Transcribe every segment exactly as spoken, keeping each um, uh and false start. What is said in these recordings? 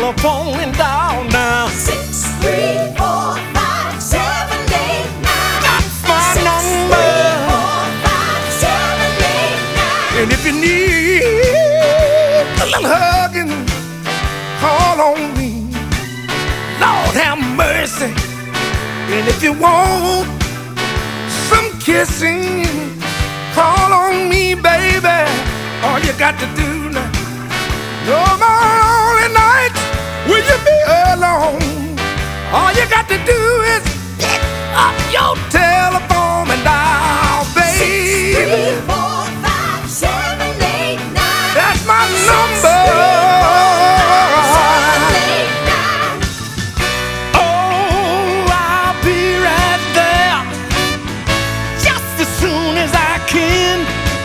telephone and dial now. Six, three, four, five, seven, eight, nine. That's my Six, number. three, four, five, seven, eight, nine. And if you need a little hugging, call on me. Lord have mercy. And if you want some kissing, call on me, baby. All you got to do now. No more lonely nights will you be alone. All you got to do is pick up your telephone and dial, baby. Six, three, four, five, seven, eight, nine. That's my number. Oh, I'll be right there just as soon as I can.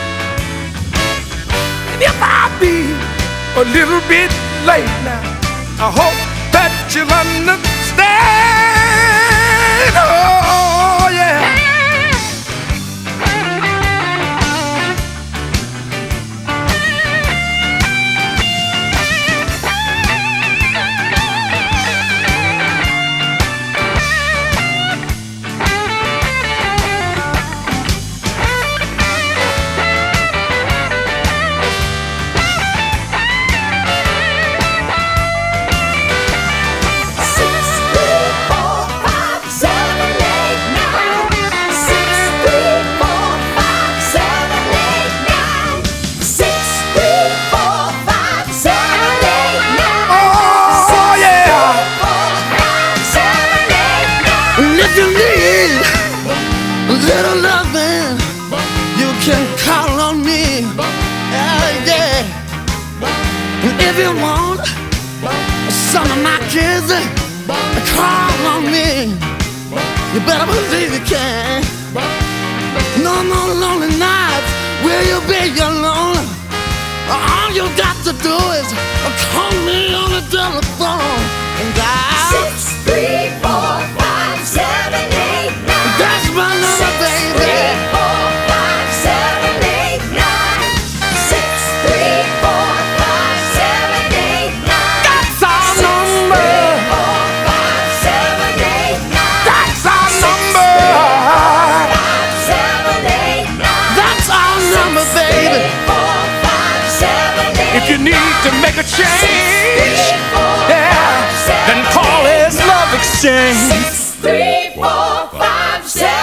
And if I be a little bit late now, I hope that you'll understand. Oh, yeah. If you need a little loving, you can call on me. Yeah, yeah. And if you want some of my kisses, call on me. You better believe you can. No more lonely nights will you be alone. All you got to do is call me on the telephone and dial Six, three, four, five, seven, eight, nine. That's my number, baby. Three, four, five, seven, eight, nine. Six, three, four, five, seven, eight, nine. That's our number. Three, four, five, seven, eight, nine. That's our number. Five, seven, eight, nine. That's our number, baby. Three, four, five, seven, eight, If you need to make a change, three, four, yeah, five, seven, then call his love exchange. six, three, four, five, seven.